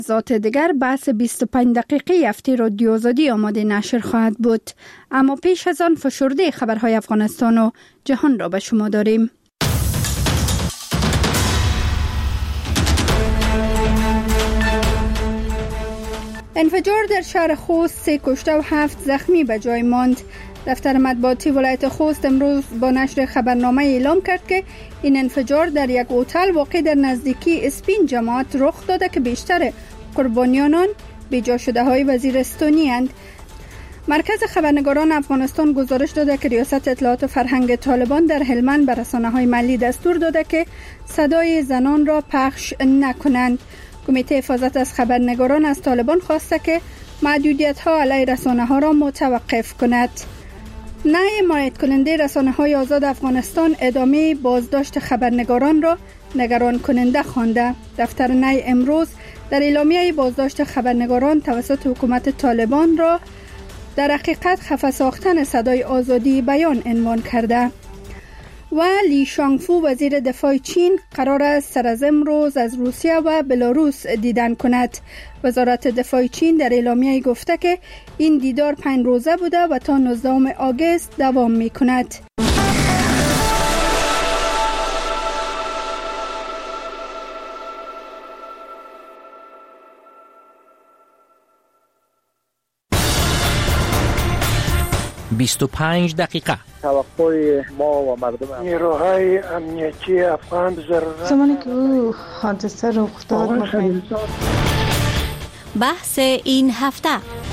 ذات دیگر بحث 25 دقیقه هفته رادیو آزادی آماده نشر خواهد بود. اما پیش از آن فشرده خبرهای افغانستان و جهان را به شما داریم. انفجار در شهر خوست 3 کشته و 7 زخمی به جای ماند. دفتر مطبوعاتی ولایت خوست امروز با نشر خبرنامه اعلام کرد که این انفجار در یک هتل واقع در نزدیکی اسپین جماعت رخ داده که بیشتر قربانیان آن بیجا شده های وزیرستانی اند. مرکز خبرنگاران افغانستان گزارش داده که ریاست اطلاعات و فرهنگ طالبان در هلمند به رسانه‌های محلی دستور داده که صدای زنان را پخش نکنند. کمیته حفاظت از خبرنگاران از طالبان خواسته که محدودیت‌ها علیه رسانه‌ها را متوقف کند. نهی حمایت کننده رسانه‌های آزاد افغانستان ادامه بازداشت خبرنگاران را نگران کننده خوانده. دفتر نهی امروز در اعلامیه بازداشت خبرنگاران توسط حکومت طالبان را در حقیقت خفه ساختن صدای آزادی بیان عنوان کرده. و لی شانگفو وزیر دفاع چین قرار است سر از امروز از روسیه و بلاروس دیدن کند. وزارت دفاع چین در اعلامیه گفته که این دیدار 5 روزه بوده و تا 19 آگوست دوام می کند. «25 دقیقه» توقع ما و مردم نیروهای امنیتی افغان ضرورت زمانی که او حادثه رخ داد بحث این هفته.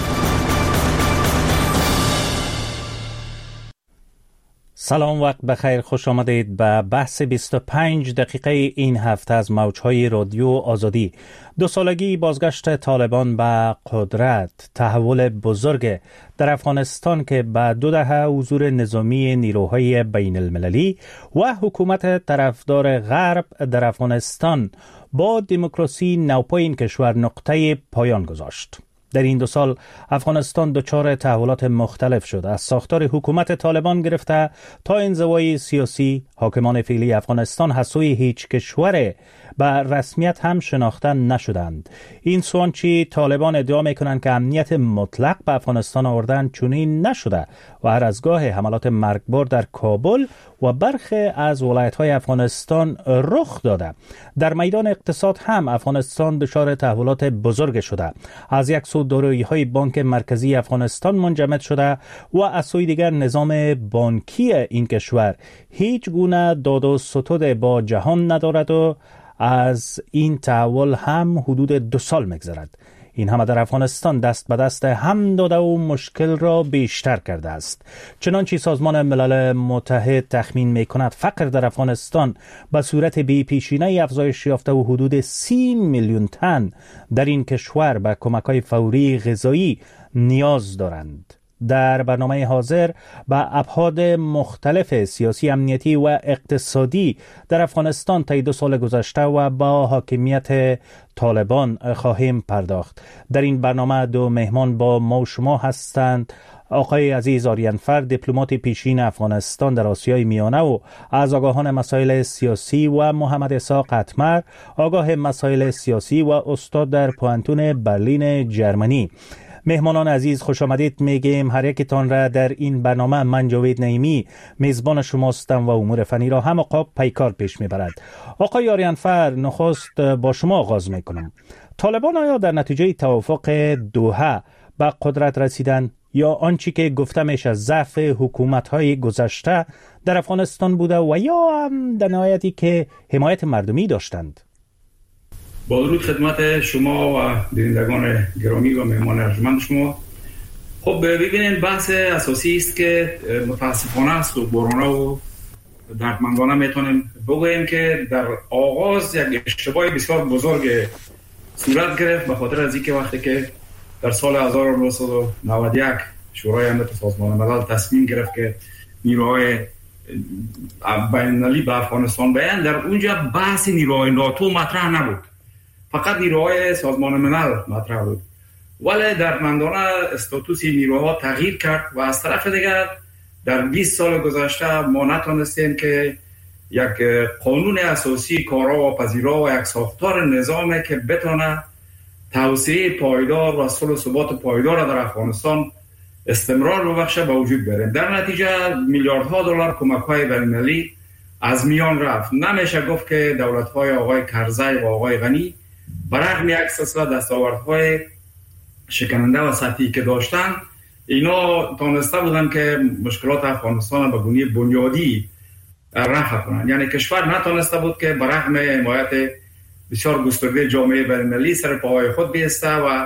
سلام، وقت بخیر، خوش آمدید به بحث 25 دقیقه این هفته از موجهای رادیو آزادی. 2 سالگی بازگشت طالبان به قدرت، تحول بزرگ در افغانستان که به 2 دهه حضور نظامی نیروهای بین المللی و حکومت طرفدار غرب در افغانستان با دموکراسی نوپای این کشور نقطه پایان گذاشت. در این 2 سال افغانستان دچار تحولات مختلف شد، از ساختار حکومت طالبان گرفته تا انزوای سیاسی. حاکمان فعلی افغانستان حسوی هیچ کشور به رسمیت هم شناخته نشدند. این سوانچی طالبان ادعا میکنند که امنیت مطلق به افغانستان آوردن چنین نشده و هر از گاه حملات مرگبار در کابل و برخی از ولایت‌های افغانستان رخ داده. در میدان اقتصاد هم افغانستان دچار تحولات بزرگ شده. از یک سو دارایی‌های بانک مرکزی افغانستان منجمد شده و از سوی دیگر نظام بانکی این کشور هیچ گونه داد و ستد با جهان ندارد و از این تحول هم حدود 2 سال می‌گذرد. این همه در افغانستان دست به دست هم داده و مشکل را بیشتر کرده است. چنانچه سازمان ملل متحد تخمین می‌کند فقر در افغانستان به صورت بی‌پیشینه افزایش یافته و حدود 30 میلیون تن در این کشور به کمک‌های فوری غذایی نیاز دارند. در برنامه حاضر به ابعاد مختلف سیاسی، امنیتی و اقتصادی در افغانستان طی 2 سال گذشته و با حاکمیت طالبان خواهیم پرداخت. در این برنامه 2 مهمان با ما و شما هستند: آقای عزیز آریانفر، دیپلمات پیشین افغانستان در آسیای میانه و از آگاهان مسائل سیاسی، و محمد اسحاق اتمر، آگاه مسائل سیاسی و استاد در پوهنتون برلین جرمنی. مهمانان عزیز خوش آمدید میگیم هر یکتان را در این برنامه. من جاوید نعیمی میزبان شماستم و امور فنی را هم عقاب پیکار پیش میبرد. آقای آریانفر، نخست با شما آغاز میکنم. طالبان آیا در نتیجه توافق دوحه به قدرت رسیدن یا آنچه که گفته میشه ضعف حکومت‌های گذشته در افغانستان بوده و یا هم در نهایتی که حمایت مردمی داشتند؟ با درود خدمت شما و بینندگان گرامی و مهمان ارجمند شما. خب ببینید، بحث اساسی است که متاسفانه است و برانه و دردمندانه میتونیم بگوییم که در آغاز یک اشتباه بسیار بزرگ صورت گرفت، به خاطر از اینکه وقتی که در سال 1991 شورای امنیت سازمان ملل تصمیم گرفت که نیروهای بین‌المللی به افغانستان بیان، در اونجا بحث نیروهای ناتو مطرح نبود، فقط نیروهای سازمان ملل مطرح بود. ولی دردمندانه استاتوس نیروها تغییر کرد و از طرف دیگر در 20 سال گذشته ما نتونستیم که یک قانون اساسی کارا و پذیرا و یک ساختار نظامی که بتونه توسعه پایدار و صلح و ثبات پایدار در افغانستان استمرار ببخشه به وجود بیاریم. در نتیجه میلیاردها دلار کمک‌های بین‌المللی از میان رفت. نمیشه گفت که دولت‌های آقای کرزی و آقای غنی برغم یک سلسله دستاوردهای شکننده و سطحی که داشتن، اینا تانسته بودن که مشکلات افغانستان به گونه بنیادی رفع کنن. یعنی کشور نتانسته بود که برغم حمایت بسیار گسترده جامعه بین‌المللی سر پاهای خود بیسته و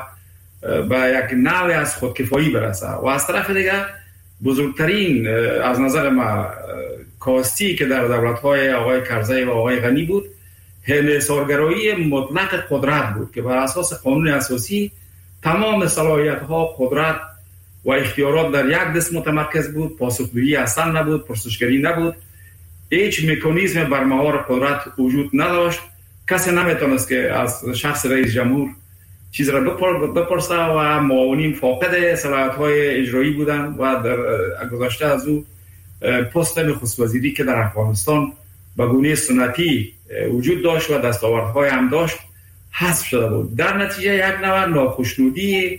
به یک نوع از خودکفایی برسه. و از طرف دیگه بزرگترین از نظر ما کاستی که در دولت‌های آقای کرزی و آقای غنی بود، انحصارگرایی مطلق قدرت بود که بر اساس قانون اساسی تمام صلاحیت‌ها، قدرت و اختیارات در یک دست متمرکز بود. پاسخگویی اصلا نبود، پرسشگری نبود، هیچ مکانیزم بر مهار قدرت وجود نداشت. کسی نمیتونست که از شخص رئیس جمهور چیز را بپرسه و معاونین فاقد صلاحیت‌های اجرایی بودند و در گذشته از او پست نخست وزیری که در افغانستان به گونه سنتی وجود داشت و دستاوردهای هم داشت حذف شده بود. در نتیجه یک نوع ناخشنودی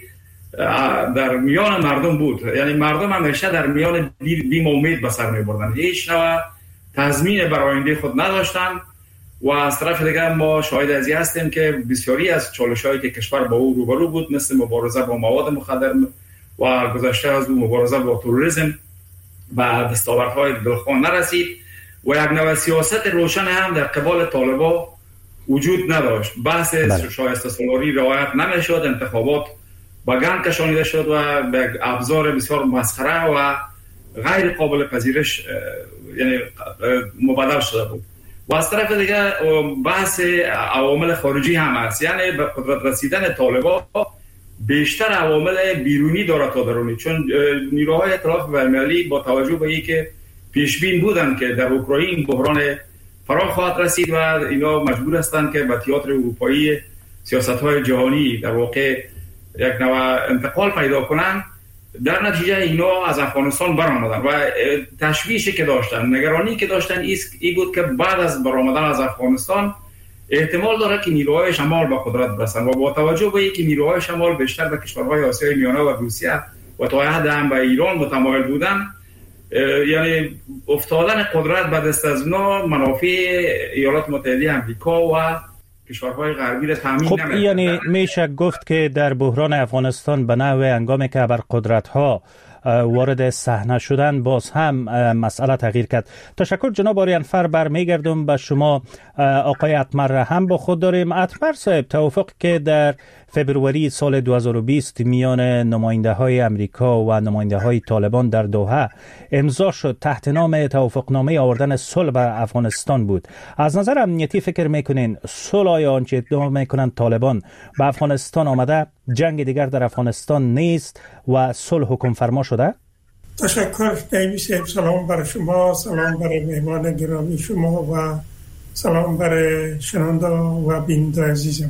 در میان مردم بود. یعنی مردم همیشه در میان بیم امید به سر می‌بردند، هیچ نوع تضمین بر آینده خود نداشتند. و از طرف دیگر ما شاهد از این هستیم که بسیاری از چالش‌هایی که کشور با او روبرو بود، مثل مبارزه با مواد مخدر و گذشته از او مبارزه با تروریسم و دستاوردهای دلخواه نرسید و یک نوع سیاست روشن هم در قبال طالبان وجود نداشت. بحث شایسته سالاری رعایت نمی‌شد، انتخابات با گند کشانیده شد و به ابزار بسیار مسخره و غیر قابل پذیرش یعنی مبادل شده بود. و از طرف دیگه بحث عوامل خارجی هم هست. یعنی به قدرت رسیدن طالبان بیشتر عوامل بیرونی داره تا درونی، چون نیروهای ائتلاف بین‌المللی با توجه به اینکه پیشبین بودن که در اوکراین بحران فرا خواهد رسید و اینا مجبور هستند که به تئاتر اروپایی سیاست‌های جهانی در واقع یک نوع انتقال پیدا کنن، در نتیجه اینا از افغانستان برآمدن و تشویشی که داشتن، نگرانی که داشتن این بود که بعد از برآمدن از افغانستان احتمال داره که نیروهای شمال به قدرت برسن. و با توجه به اینکه نیروهای شمال بیشتر به کشورهای آسیای میانه و روسیه و تا حد هم به ایران متمایل بودن، یعنی افتادن قدرت به دست از اونا منافع ایالات متحده آمریکا و کشورهای غربی را تامین نمی‌کنه. یعنی میشه گفت که در بحران افغانستان به نحو هنگامی که بر قدرت‌ها وارد صحنه شدن باز هم مسئله تغییر کرد. تشکر جناب آریانفر. برمیگردم به شما آقای اتمر هم با خود داریم. اتمر صاحب، توافق که در فبروری سال 2020 میان نماینده های امریکا و نماینده های طالبان در دوحه امضا شد تحت نام توافقنامه آوردن صلح بر افغانستان بود. از نظر امنیتی فکر میکنین صلح آیا آنچه ادعا میکنن طالبان به افغانستان آمده جنگ دیگر در افغانستان نیست و صلح حکم فرما شده؟ تشکر دیوی صاحب. سلام برای شما، سلام برای مهمان گرامی شما و سلام برای شنونده و بیننده عزیزم.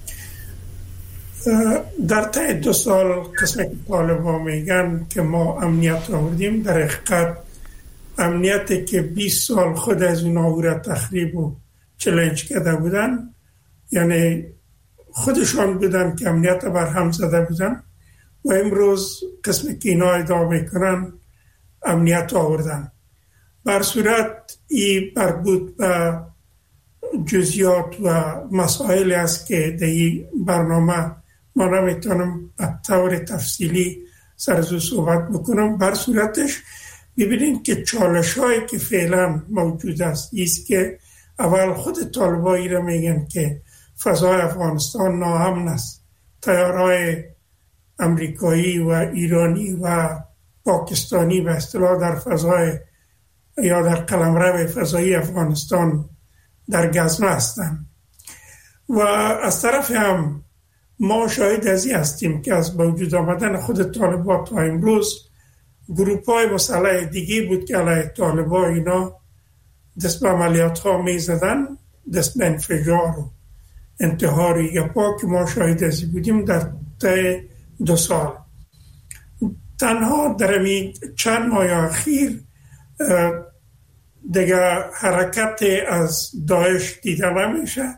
در طی 2 سال قسمی که طالبان میگن که ما امنیت آوردیم، در حقیقت امنیتی که 20 سال خود از اونا را تخریب و چلنج کرده بودن، یعنی خودشان بودن که امنیت بر هم زده بودن و امروز قسمی که اینا ادعا میکنن امنیت آوردن. بر صورت ای مربوط به جزئیات و مسائل است که در این برنامه ما نمیتونم به طور تفصیلی سرزو صحبت بکنم. بر صورتش ببینید که چالش هایی که فعلا موجود است ایست که اول خود طالبایی را میگن که فضای افغانستان ناامن است، تیارهای امریکایی و ایرانی و پاکستانی به اصطلاح در فضای یا در قلمرو فضایی افغانستان در گزمه هستند. و از طرف هم ما شاهد از این هستیم که از وجود آمدن خود طالبان تا امروز گروپ‌های مسلح دیگه بود که علیه طالبان اینا دست به عملیات ها می زدن، دست به انفجار و انتحار و یپا که ما شاهد از این بودیم در طی 2 سال. تنها در این چند ماه اخیر دیگه حرکت از داعش دیده نمیشه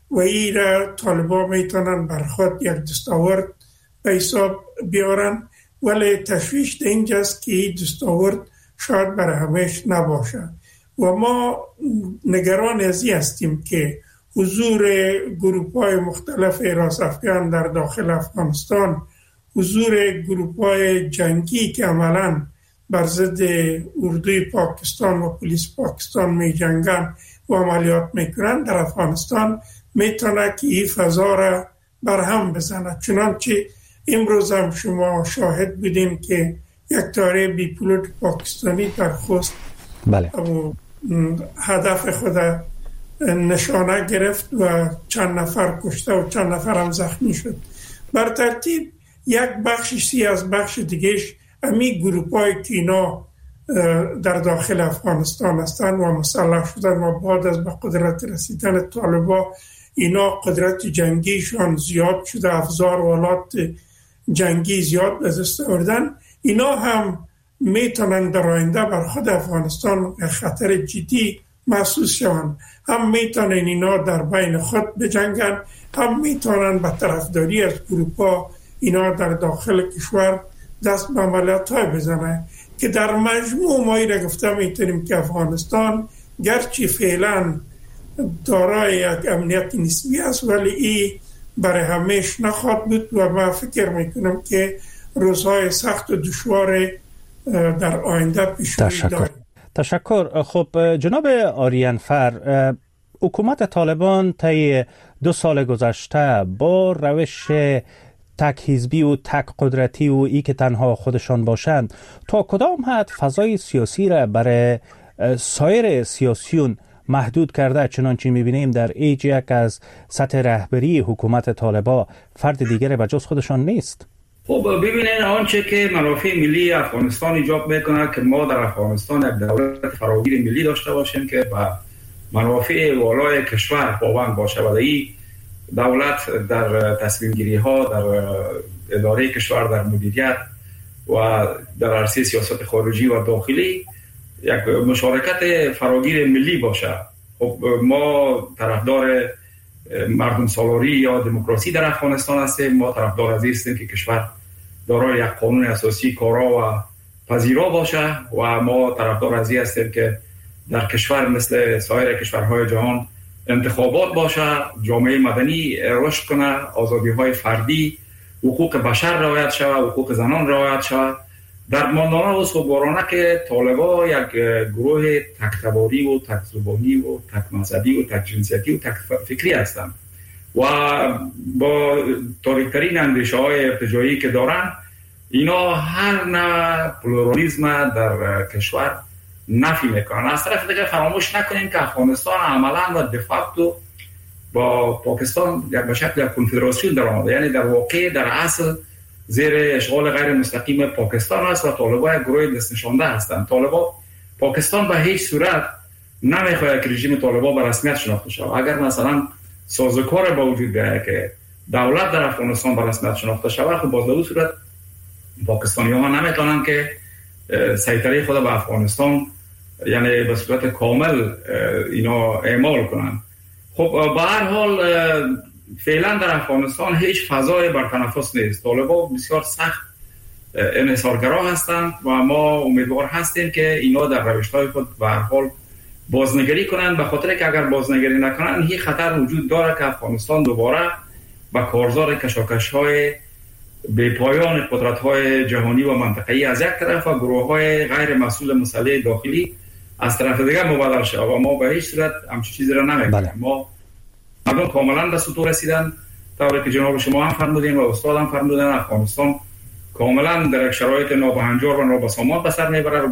و این را طالبا میتونن بر خود یک دستاورد به حساب بیارن، ولی تشویش در اینجاست که این دستاورد شاید برای همیش نباشه و ما نگران از این هستیم که حضور گروه‌های مختلف حراس افکن در داخل افغانستان، حضور گروه‌های جنگی که عملاً بر ضد اردوی پاکستان و پلیس پاکستان می جنگن و عملیات میکنن در افغانستان میتونه که این فضا را برهم بزنه. چنانچه امروز هم شما شاهد بودیم که یک طیاره بی پیلوت پاکستانی در خوست هدف خود نشانه گرفت و چند نفر کشته و چند نفر هم زخمی شد. بر ترتیب یک بخشی از بخش دیگهش امی گروپای که اینا در داخل افغانستان هستن و مسلح شدن و بعد از به قدرت رسیدن طالبا اینا قدرت جنگیشان زیاد شده، افزار و آلات جنگی زیاد به دست آوردن، اینا هم میتونن در آینده بر خود افغانستان خطر جدی محسوس شوند. هم میتونن اینا در بین خود بجنگن، هم میتونن به طرفداری از گروپا اینا در داخل کشور دست به عملیات‌های بزنن که در مجموع ما را گفته میتونیم که افغانستان گرچه فعلا دارای یک امنیت نسبی است ولی این برای همیش نخواهد بود و من فکر میکنم که روزهای سخت و دشوار در آینده پیش رو داریم. تشکر. خب جناب آریانفر، حکومت طالبان طی 2 سال گذشته با روش تک حزبی و تک قدرتی و ای که تنها خودشان باشند تا کدام حد فضای سیاسی را برای سایر سیاسیون محدود کرده؟ چنانچه میبینیم در ایج یک از سطح رهبری حکومت طالبان فرد دیگر به جز خودشان نیست. خب ببینید آنچه که منافع ملی افغانستان ایجاب میکنه که ما در افغانستان یک دولت فراگیر ملی داشته باشیم که با منافع والای کشور پابند باشه و این دولت در تصمیم گیری ها در اداره کشور در مدیریت و در عرصه سیاست خارجی و داخلی یک مشارکت فراگیر ملی باشه. خب ما طرفدار مردم سالاری یا دموکراسی در افغانستان هستیم، ما طرفدار از هستیم که کشور دارای یک قانون اساسی کارا و پذیرا باشه و ما طرفدار از هستیم که در کشور مثل سایر کشورهای جهان انتخابات باشه، جامعه مدنی رشد کنه، آزادی‌های فردی، حقوق بشر رعایت شود، حقوق زنان رعایت شود. در ماندانه و صبحگارانه که طالبا یک گروه تک‌تباری و تک‌زبانی و تک مذهبی و تک جنسیتی و تک فکری هستند و با تاریک‌ترین اندیشه‌های ارتجاعی که دارن اینا هر نوع پلورالیسم در کشور نفی میکنن. از طرف دیگه فراموش نکنیم که افغانستان عملا و دفاکتو با پاکستان یک به شکل کنفدراسیون در آمده، یعنی در واقع در اصل زیر اشغال غیر مستقیم پاکستان است و طالبا یک گروه دست نشانده هستند. طالبا پاکستان به هیچ صورت نمیخواد که رژیم طالبا به رسمیت شناخته شود. اگر مثلا سازوکار با وجود بیاید که دولت در افغانستان به رسمیت شناخته شود، خب باز به اون صورت پاکستانی‌ها نمیتونن که سیطره خود به افغانستان یعنی به صورت کامل اینا اعمال کنن. خب به هر حال فعلا در افغانستان هیچ فضای بر تنفس نیست. طالبا بسیار سخت انحصارگرا هستند و ما امیدوار هستیم که اینا در روش‌های خود به هر حال بازنگری کنند، به خاطر که اگر بازنگری نکنند این خطر وجود داره که افغانستان دوباره به کارزار کشاکش‌های به پایان قدرت‌های جهانی و منطقه‌ای از یک طرف و گروه‌های غیر مسئول مسئله داخلی از طرف دیگر مبادر شد و ما به هیچ صورت همچین چیزی را نمی‌کنیم. ما مردم کاملا به سطوح رسیدن، طوری که جناب شما هم فرمودین و استاد هم فرمودن، افغانستان کاملا در شرایط نابهنجار و نابسامان به سر میبره.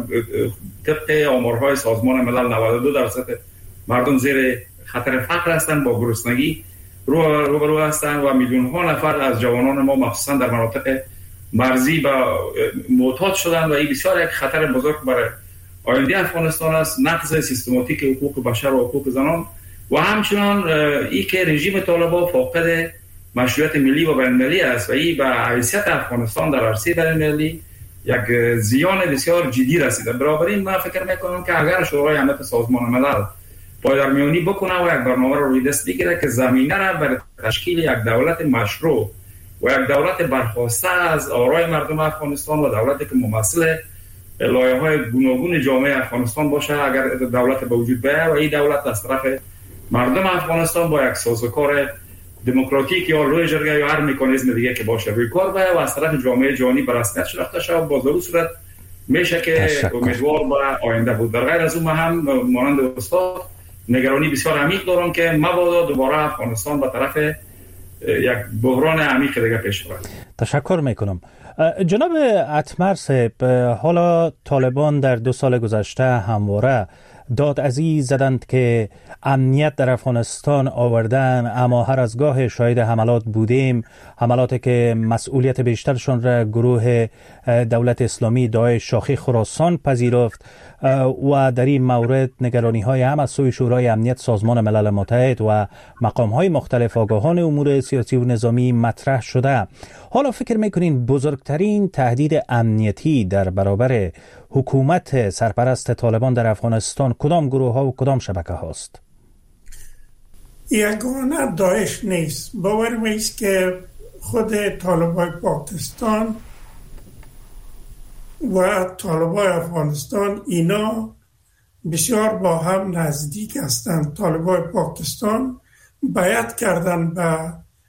طبق آمارهای سازمان ملل 92% مردم زیر خطر فقر هستند، با گرسنگی روبرو هستند و میلیون ها نفر از جوانان ما مخصوصا در مناطق مرزی و معتاد شدند و این بسیار یک خطر بزرگ برای آینده افغانستان است. نقض سیستماتیک حقوق بشر و حقوق زنان و همچنان ای که رژیم طالبان فاقد مشروعیت ملی و بین‌المللی است و این به حیثیت افغانستان در عرصه بین‌المللی یک زیان بسیار جدی رسیده. بنابراین من فکر میکنم که اگر شورای امنیت سازمان ملل پایدارمیانی بکنه و یک برنامه رو روی دست بگیره که زمینه را برای تشکیل یک دولت مشروع و یک دولت برخواسته از آرای مردم افغانستان و دولتی که ممثل لایه‌های گوناگون جامعه افغانستان باشه اگر دولت به وجود بیاید و این دولت از طرف مردم افغانستان با یک سازوکار دموکراتیک یا روی جرگه یا هر مکانیزم دیگه که باشه روی کار بیاید و از طرف جامعه جهانی به رسمیت شناخته شود. با ضرور صورت میشه که امیدوار به آینده بود. در غیر از اون هم مانند استاد نگرانی بسیار عمیق دارم که مبادا دوباره افغانستان به طرف یک بحران عمیق دیگه پیش برد. تشکر میکنم. جناب اتمر صاحب، حالا طالبان در 2 سال گذشته همواره داد از این زدند که امنیت در افغانستان آوردن، اما هر از گاه شاهد حملات بودیم، حملاتی که مسئولیت بیشترشون را گروه دولت اسلامی داعش شاخی خراسان پذیرفت و در این مورد نگرانی های هم از سوی شورای امنیت سازمان ملل متحد و مقام های مختلف آگاهان امور سیاسی و نظامی مطرح شده. حالا فکر میکنین بزرگترین تهدید امنیتی در برابر حکومت سرپرست طالبان در افغانستان کدام گروه ها و کدام شبکه هاست؟ یگانه داعش نیست. باور میست که خود طالبان پاکستان و طالبان افغانستان اینا بسیار با هم نزدیک هستند. طالبان پاکستان بیعت کردن به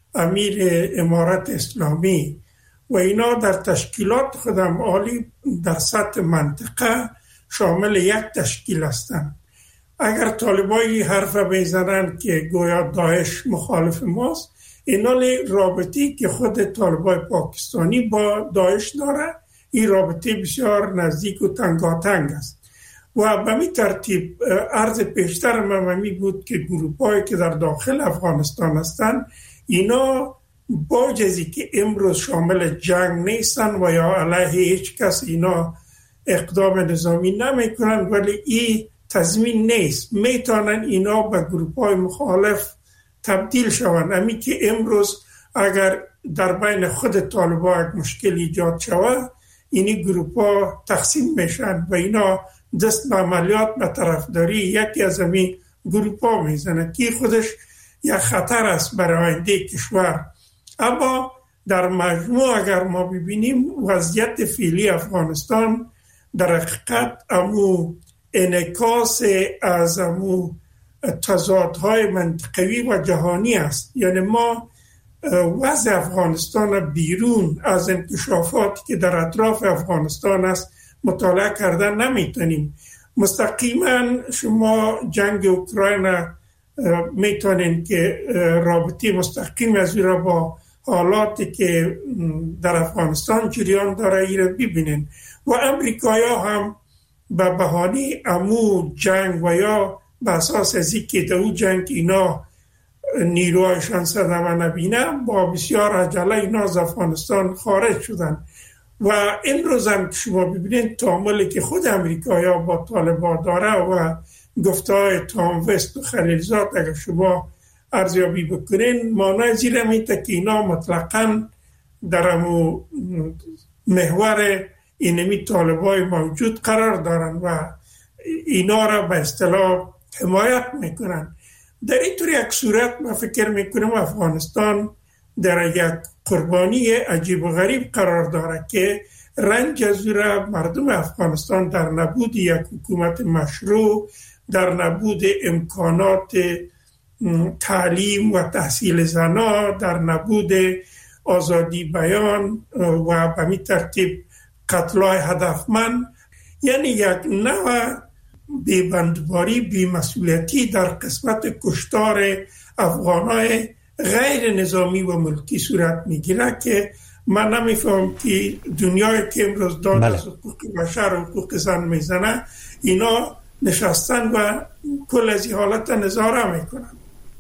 امیر امارت اسلامی و اینا در تشکیلات خودم عالی در سطح منطقه شامل یک تشکیل هستند. اگر طالبایی حرف بزنن که گویا داعش مخالف ماست، اینا رابطی که خود طالبای پاکستانی با داعش داره این رابطه بسیار نزدیک و تنگاتنگ است و به می ترتیب عرض پیشتر ممی بود که گروپایی که در داخل افغانستان هستند اینا با جزی که امروز شامل جنگ نیستن و یا علیه هیچ کس اینا اقدام نظامی نمی کنن، ولی این تضمین نیست میتونن اینا به گروپای مخالف تبدیل شوند. امی که امروز اگر در بین خود طالبان یک مشکل ایجاد شود اینی گروپا تقسیم میشن و اینا دست به عملیات به طرفداری یکی از همین گروپا میزنه که خودش یک خطر است برای آینده کشور. اما در مجموع اگر ما ببینیم وضعیت فعلی افغانستان در حقیقت امو انعکاس از امو تضادهای منطقوی و جهانی است. یعنی ما وضع افغانستان بیرون از انکشافاتی که در اطراف افغانستان است مطالعه کردن نمیتونیم. مستقیما شما جنگ اوکراین میتونین که رابطه مستقیم از این را با حالاتی که در افغانستان جریان داره ای را ببینین و امریکایا هم به بهانه امو جنگ و یا به اساس از این که دو جنگ اینا نیروهایشان صدمه نبینه با بسیار عجله اینا از افغانستان خارج شدن و این روز هم شما ببینید تعاملی که خود امریکایا با طالبان داره و گفته‌های تام وست و خلیلزاد اگر شما ارزیابی بکنین معنای زیر میته که اینا مطلقاً در امو محور اینمی طالبای موجود قرار دارن و اینا را به اصطلاح حمایت میکنن. در این طور یک صورت من فکر میکنم افغانستان در یک قربانی عجیب و غریب قرار داره که رنج از را مردم افغانستان در نبود یک حکومت مشروع، در نبود امکانات تعلیم و تحصیل زنا، در نبود آزادی بیان و به می ترتیب قتلای هدفمند، یعنی یک نوع بیبندباری بیمسئولیتی در قسمت کشتار افغانای غیر نظامی و ملکی صورت میگیره که من نمیفهم که دنیای که امروز داد از حقوق بشر و حقوق زن میزنه اینا نشستن و کل از این حالت نظاره میکنن.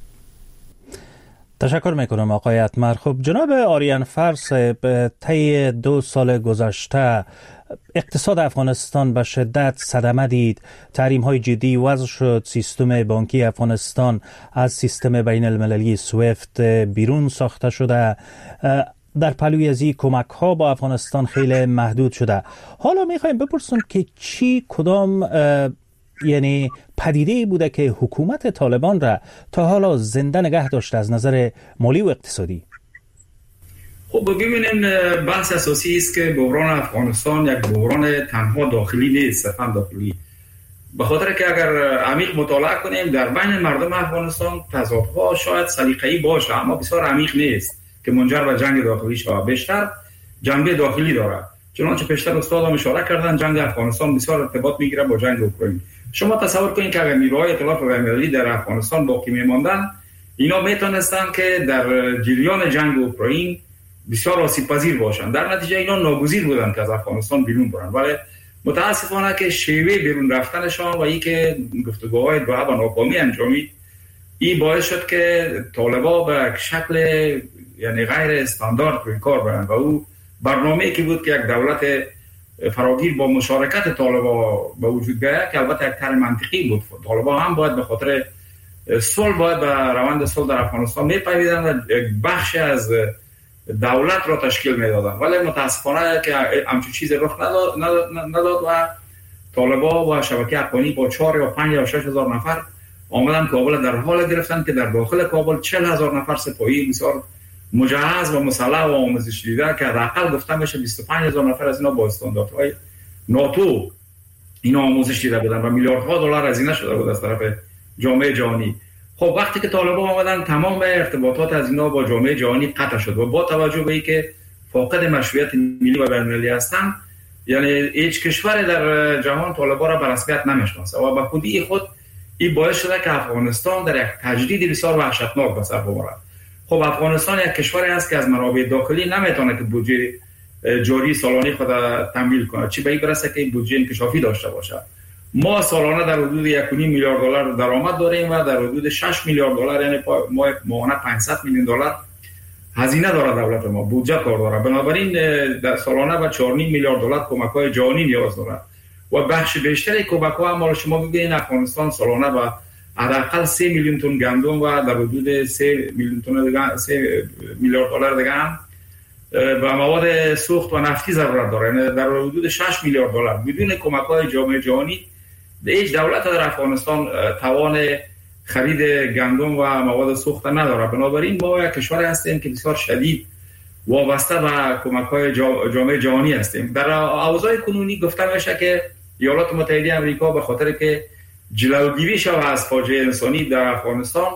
تشکر میکنم آقای اتمر. خب جناب آریان فرس، طی 2 سال گذشته اقتصاد افغانستان به شدت صدمه دید، تحریم های جدی وضع شد، سیستم بانکی افغانستان از سیستم بین المللی سویفت بیرون ساخته شده، در پلوی از این کمک ها با افغانستان خیلی محدود شده. حالا میخوایم بپرسیم که کدام یعنی پدیده بوده که حکومت طالبان را تا حالا زنده نگه داشته از نظر مالی و اقتصادی؟ خب ببینین، بحث اساسی است که بحران افغانستان یک بحران تنها داخلی نیست، صرفا داخلی. به خاطر که اگر عمیق مطالعه کنیم در بین مردم افغانستان تضادها شاید سلیقه‌ای باشه، اما بسیار عمیق نیست که منجر به جنگ داخلی شود. بیشتر جنبه داخلی داره. چنانچه پیشتر استاد هم اشاره کردن، جنگ افغانستان بسیار ارتباط میگیره با جنگ اوکراین. شما تصور کنید که اگر نیروهای ائتلاف بین‌المللی در افغانستان باقی میماندن، اینا میتونستن که در جریان جنگ اوکراین بسیار آسیب‌پذیر باشند. در نتیجه اینا ناگزیر بودند که از افغانستان بیرون برن، ولی متاسفانه که شیوه بیرون رفتنشان و این که گفتگوهای دوحه و ناکامی انجامید، این باعث شد که طالبان به شکل یعنی غیر استاندارد روی کار برند و او برنامه‌ای که بود که یک دولت فراگیر با مشارکت طالبان به وجود بیاید که البته یک طرح منطقی بود. طالبان هم باید به خاطر صلح باید به روند صلح در افغانستان میپیوندن و بخش از دولت را تشکیل میدادن، ولی متاسفانه که همچون چیزی رخ نداد و طالبان و شبکه افغانی با 4 یا 5 یا 6 هزار نفر آمدن کابل در حال گرفتن که در داخل کابل 40,000 نفر سپاهی بسیار مجهز و مسلح و آموزش دیده که حداقل گفته میشه 25,000 نفر از اینا با استانداردهای ناتو اینا آموزش دیده بودن و میلیاردها دلار هزینه شده بود از طرف جامعه جهانی. خب وقتی که طالبان آمدن تمام ارتباطات از اینا با جامعه جهانی قطع شد و با توجه به اینکه فاقد مشروعیت ملی و بین‌المللی هستند، یعنی هیچ کشور در جهان طالبان را به رسمیت نمیشناسه و به خودی خود این باعث شده که افغانستان در یک تجدید بسیار وحشتناک به سر ببرد. خب افغانستان یک کشوری است که از منابع داخلی نمیتونه که بودجه جاری سالانه خود تمویل کنه، چی به این برسه که بودجه انکشافی داشته باشه. ما سالانه در حدود 1.5 میلیارد دلار درآمد داریم و در حدود 6 میلیارد دلار یعنی ماهانه 500 میلیون دلار هزینه داره دولت ما، بودجه کار داره. بنابراین در سالانه به 4.5 میلیارد دلار کمک‌های جهانی نیاز داره و بخش بیشتر کمک‌ها هم شما ببینید افغانستان سالانه به حداقل 3 میلیون تن گندم و در حدود 3 میلیون تن دیگه 3 میلیارد دلار دیگه هم به مواد سوخت و نفتی ضرورت داره، یعنی در حدود 6 میلیارد دلار. بدون کمک‌های جامعه جهانی هیچ دولت در افغانستان توان خرید گندم و مواد سوخت نداره. بنابراین ما یک کشور هستیم که بسیار شدید وابسته به کمک‌های جامعه جهانی هستیم. در اوضاع کنونی گفته میشه که ایالات متحده آمریکا به خاطر که جلوگیری شود از فاجعه انسانی در افغانستان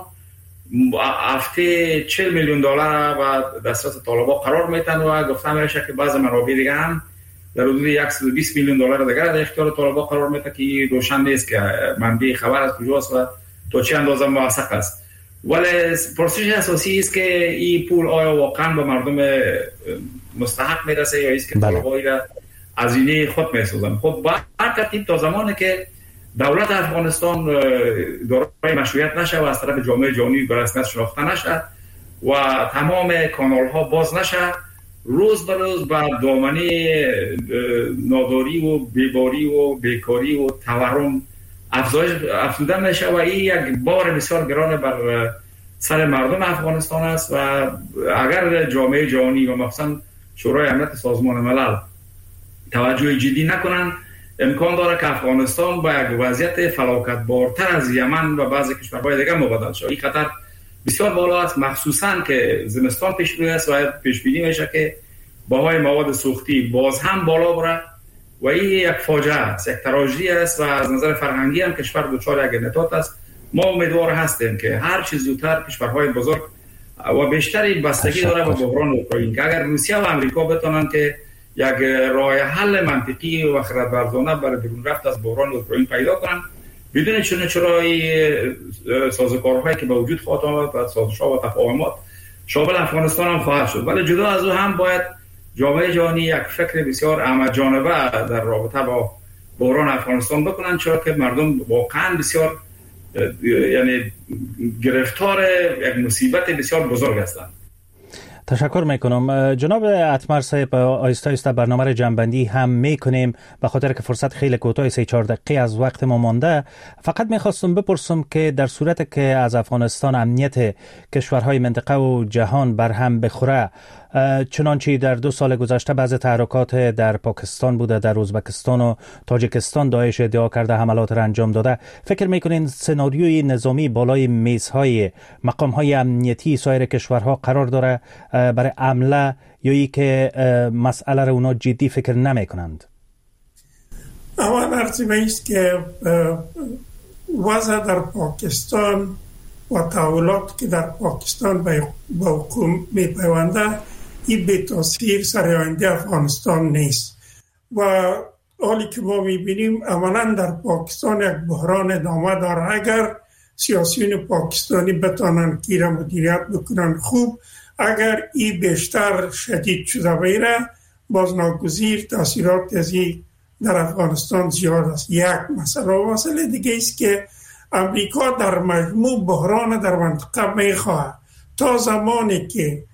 هفته 40 میلیون دلار و دسترس طالبان قرار میتن و گفته میشه که بعض منابع دیگه هم در حدود 120 میلیون دلار دیگه در اختیار طالبان قرار میده که روشن نیست که منبع خبر از کجاست و تا چه اندازه موثق است. ولی پرسش اساسی است که این پول آیا واقعا به مردم مستحق میرسه یا است که طالبان را هزینه خود میسازن. خب با هر ترتیب تا زمانی که دولت افغانستان دارای مشروعیت نشه و از طرف جامعه جهانی به رسمیت شناخته نشه و تمام کانال ها باز نشه، روز به روز به دامنه ناداری و بیباری و بیکاری و تورم افزوده میشه و این یک بار بسیار گران بر سر مردم افغانستان است و اگر جامعه جهانی و مخصوصا شورای امنیت سازمان ملل توجه جدی نکنن، امکان داره که افغانستان با یک وضعیت فلاکتبارتر از یمن و بعضی کشورهای دیگه مبادله شود. این خطر بسیار بالا است، مخصوصا که زمستان پیش روی است و پیش بینی میشه که بهای مواد سوختی باز هم بالا بره و این یک فاجعه است، یک تراژدی است و از نظر فرهنگی هم کشور دچار یک انحطاط است. ما امیدوار هستیم که هر چیز زودتر کشورهای بزرگ و بیشتری بستگی داره به بحران اوکراین که اگر روسیه و آمریکا بتونن که یک راه حل منطقی و خردورزانه برای بیرون رفت از بحران اوکراین پیدا کنن، بدون چرایی سازوکارهایی که به وجود خواهد آمد و سازش‌ها و تفاهمات شامل افغانستان هم خواهد شد. ولی جدا از او هم باید جامعه جهانی یک فکر بسیار احمدجانبه در رابطه با بحران افغانستان بکنن، چرا که مردم واقعا بسیار یعنی گرفتار یک مصیبت بسیار بزرگ هستند. تشکر میکنم. جناب اتمر صاحب، آیسته برنامه را جنبندی هم میکنیم به خاطر که فرصت خیلی کوتاه 3-4 دقیقه از وقت ما مانده. فقط میخواستم بپرسم که در صورت که از افغانستان امنیت کشورهای منطقه و جهان برهم بخوره، چنانچه در 2 سال گذشته بعض تحرکات در پاکستان بوده، در ازبکستان و تاجیکستان داعش ادعا کرده حملات را انجام داده، فکر میکنین سناریوی نظامی بالای میزهای مقامهای امنیتی سایر کشورها قرار داره برای عمله، یا ای که مسئله را اونا جدی فکر نمی کنند؟ اول ارزیمه است که وضع در پاکستان و تحولات که در پاکستان با حکومت می پیونده این به تاثیر سر آینده افغانستان نیست و حالی که ما می بینیم عملا در پاکستان یک بحران ادامه داره. اگر سیاسیون پاکستانی بتانن که را مدیریت بکنن خوب، اگر این بیشتر شدید شده بیره، باز ناگزیر تاثیرات از این در افغانستان زیاد است. یک مسئله دیگه است که امریکا در مجموع بحران در منطقه میخواه تا زمانی که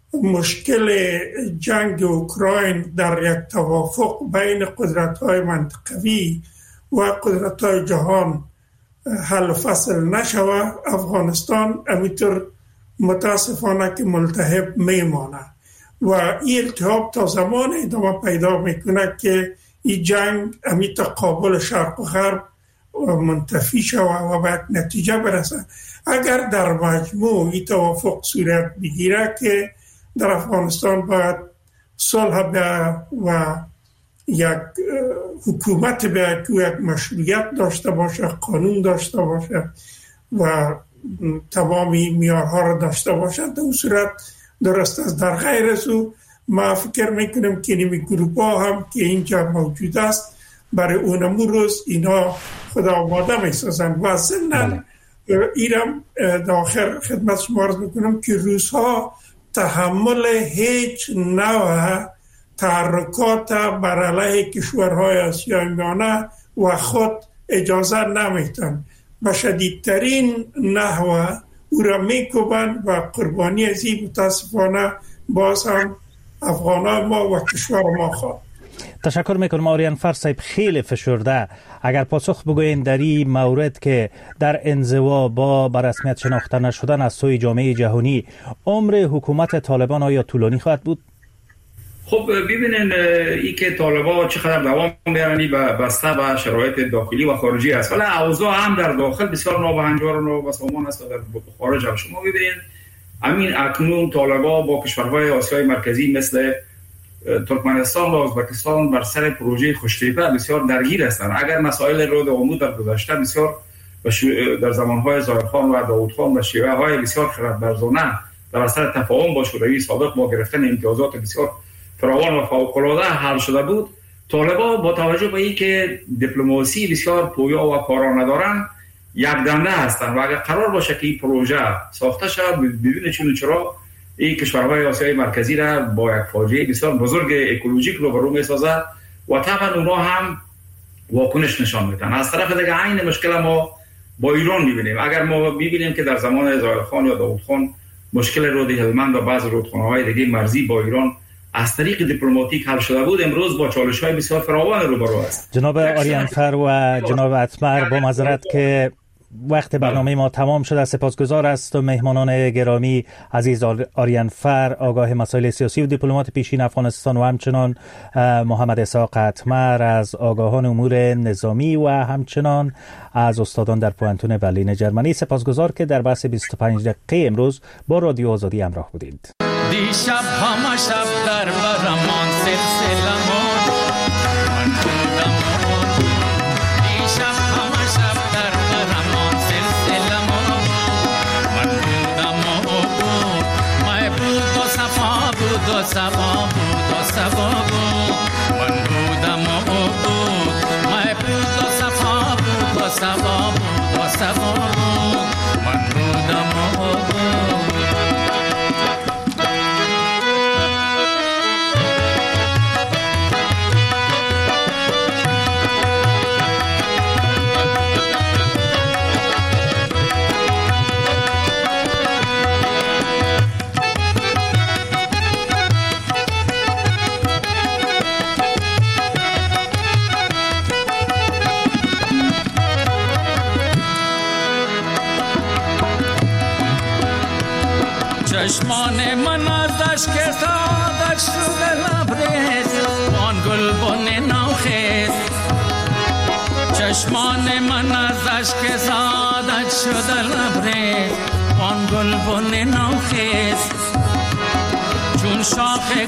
مشکل جنگ اوکراین در یک توافق بین قدرت‌های منطقوی و قدرت‌های جهان حل و فصل نشود، افغانستان همینطور متاسفانه که ملتهب میمانه و این التهاب تا زمان ادامه پیدا میکنه که این جنگ همین تقابل شرق و غرب منتفی شود و به نتیجه برسه. اگر در مجموع این توافق صورت بگیره که در افغانستان باید صلح و یک حکومت به که یک مشروعیت داشته باشه، قانون داشته باشه و تمامی معیارها را داشته باشه، در اون صورت درست است. در غیر از او ما فکر میکنم که نیمی گروپ ها هم که اینجا موجود است برای اونمو روز اینا خدا آماده میسازن و ضمن ایرم داخل خدمت شما عرض میکنم که روزها تحمل هیچ نوع تحرکات بر علیه کشورهای آسیای میانه و خود اجازه نمیتن و شدیدترین نحوه او را میکوبن و قربانی از این متاسفانه باز هم افغانان ما و کشور ما خواهد. تشکر میکنم. آریان فر صاحب، خیلی فشرده اگر پاسخ بگوین در این مورد که در انزوا با برسمیت شناخته نشدن از سوی جامعه جهانی، عمر حکومت طالبان آیا طولانی خواهد بود؟ خب ببینین ای که طالبان چقدر دوام میارن بسته به شرایط داخلی و خارجی است، ولی اوضاع هم در داخل بسیار نابهنجار و نابسامان است و در خارج هم. شما ببینید همین اکنون طالبان با کشورهای آسیای مرکزی مثل ترکمنستان و ازبکستان بر سر پروژه خوشتیپه بسیار درگیر هستند. اگر مسائل رود آمود در گذشته بسیار در زمانهای ظاهرخان و داودخان و شیوه های بسیار خردورزانه در اثر تفاهم با شوروی سابق با گرفتن امتیازات بسیار فراوان و فوق‌العاده حل شده بود، طالبان با توجه به اینکه دیپلماسی بسیار پویا و کارا ندارند یک دنده هستند و اگر قرار باشه که این پروژه ساخته شود بدون چون چرا این کشورهای آسیای مرکزی را با یک فاجعه بسیار بزرگ اکولوژیک روبرو می‌سازد و طبعا اونا هم واکنش نشان میدن. از طرف دیگه عین مشکل ما با ایران می‌بینیم. اگر ما می‌بینیم که در زمان ظاهرخان یا داودخان مشکل رود هلمند و بعض رودخانه‌های دیگه مرزی با ایران از طریق دیپلماتیک حل شده بود، امروز با چالش‌های بسیار فراوان روبرو است. جناب آریان فر و جناب اتمر، با معذرت که وقت برنامه ما تمام شده، سپاسگزار است و مهمانان گرامی عزیز آریان فر، آگاه مسائل سیاسی و دیپلمات پیشین افغانستان، و همچنان محمد اسحاق اتمر از آگاهان امور نظامی و همچنان از استادان در پوانتون برلین جرمنی. سپاسگزار که در بحث 25 دقیقه امروز با رادیو آزادی همراه بودید. دیشب همه شب در برمان سلسله من بودم، دیشب همه شب در برمان سلسله من بودم محبوب و صفا بود و صفا بود و صفا بود من بودم محبوب و صفا بود و صفا بود و صفا بود من بودم اشک زادت شد لبره آن گلبن نوخیز چون شاخ